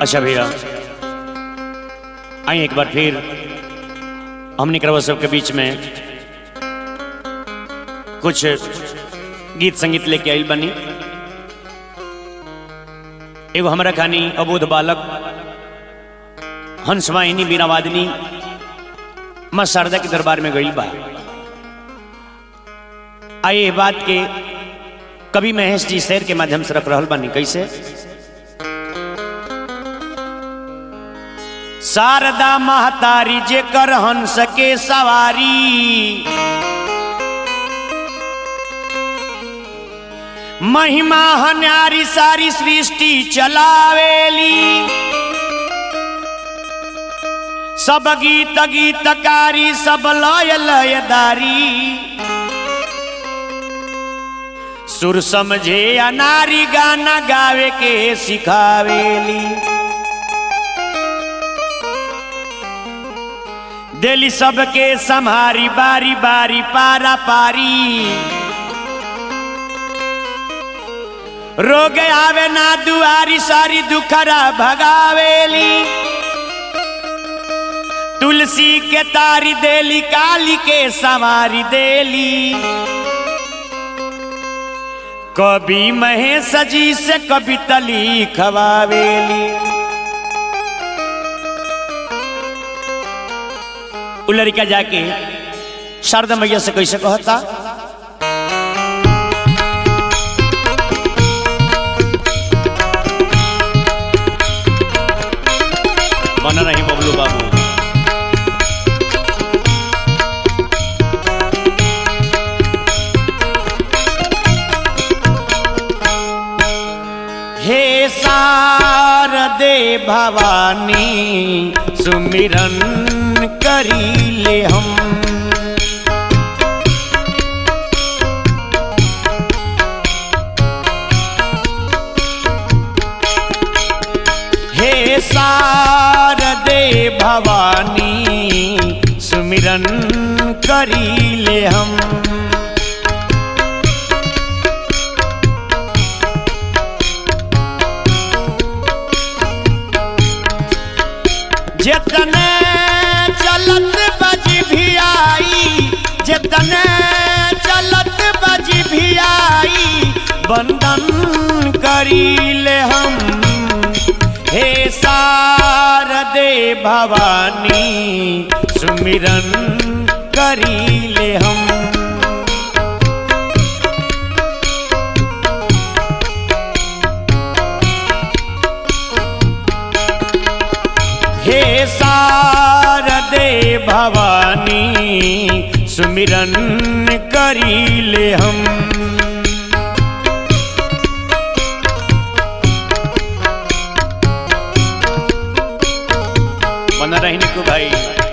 अच्छा भैया आई एक बार फिर हमने करवा सबके बीच में कुछ गीत संगीत लेके आई बनी। एगो हमारा कहानी अबोध बालक हंसवाहिनी बीनावादिनी मां शारदा के दरबार में गई बा। आइए बात के कवि महेश जी शेर के माध्यम से रख रहल बानी। कैसे शारदा महतारी जेकर हंस के सवारी, महिमा हन्यारी सारी सृष्टि चलावेली। सब गीत गीतकारी सब लय लयदारी, सुर समझे अनारी गाना गावे के सिखावेली। दिली सबके संहारी बारी बारी पारा पारी, रोग आवे ना दुआरी सारी दुखरा भगावेली। तुलसी के तारी देली काली के संवारी देली। कभी महेश जी से कविता लिखवावेली। उ लड़का जाके शारदा मैया से कैसे कहता, बना रही बबलू बाबू। हे शारदे भवानी सुमिरन करी ले हम। हे शारदे भवानी सुमिरन करी ले हम। जितने चलत बज भी आई, जितने चलत बज भी आई, बंदन करी ले हम। हे शारदे भवानी सुमिरन करी ले हम। हे शारदे भवानी सुमिरन करी ले हम। बना रही निकू भाई।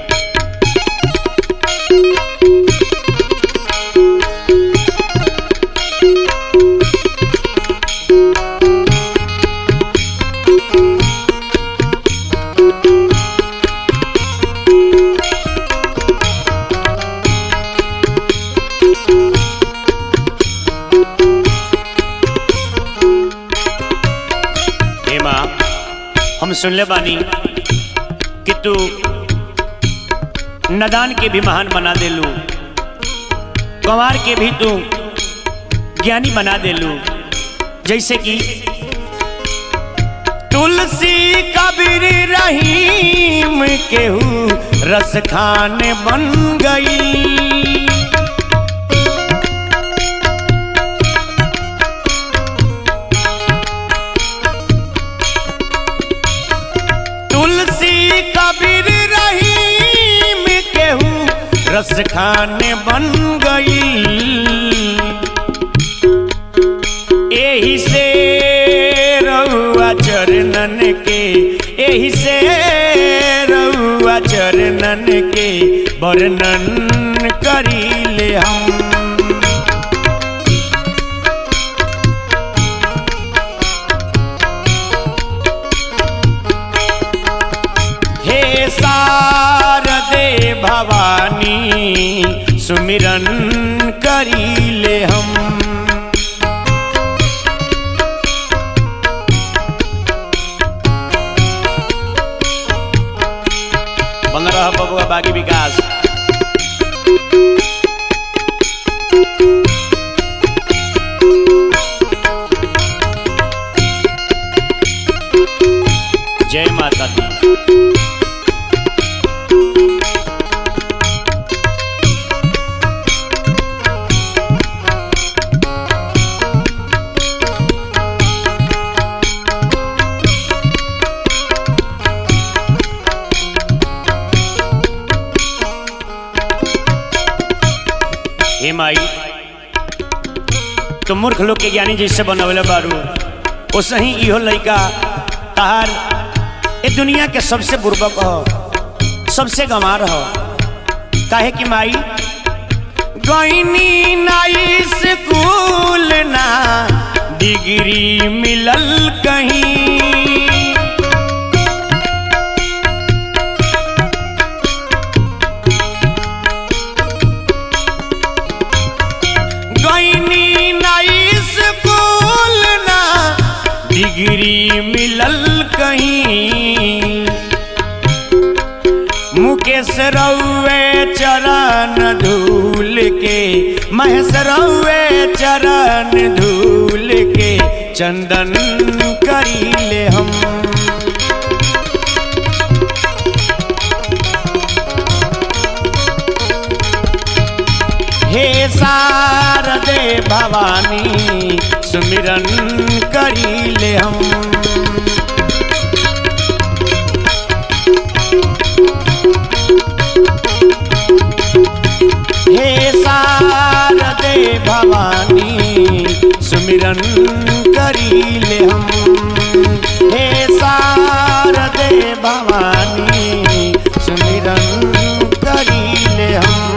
हम सुनले बानी कि तू नदान के भी महान बना देलू, गंवार के भी तू ज्ञानी बना देलू। जैसे कि तुलसी कबीर रहीम केहू रस खान बन गई। कबीर रहीम केहू रस खाने बन गई। एही से रहुआ चरणन के, एही से रहुआ चरणन के वर्णन करी ले हम। शारदे भवानी सुमिरन करी ले हम। बन रहा बबुआ बागी विकास। जय माता दी। हे माई, तुम मूर्ख लोग के ज्ञानी जैसे बनवले बारू, ओसे ही इहो लइका तार ए दुनिया के सबसे बुर्बक हो, सबसे गंवार हो। काहे कि माई गईनी नाई स्कूल ना डिग्री मिलल कहीं, गईनी नाई स्कूल ना डिग्री मिलल कहीं। मुकेश रउए चरण धूल के, महेश रउए चरण धूल के चंदन करीले हम। हे शारदे भवानी सुमिरन करीले हम। हे शारदे भवानी सुमिरन करीले हम। हे शारदे भवानी सुमिरन करीले हम।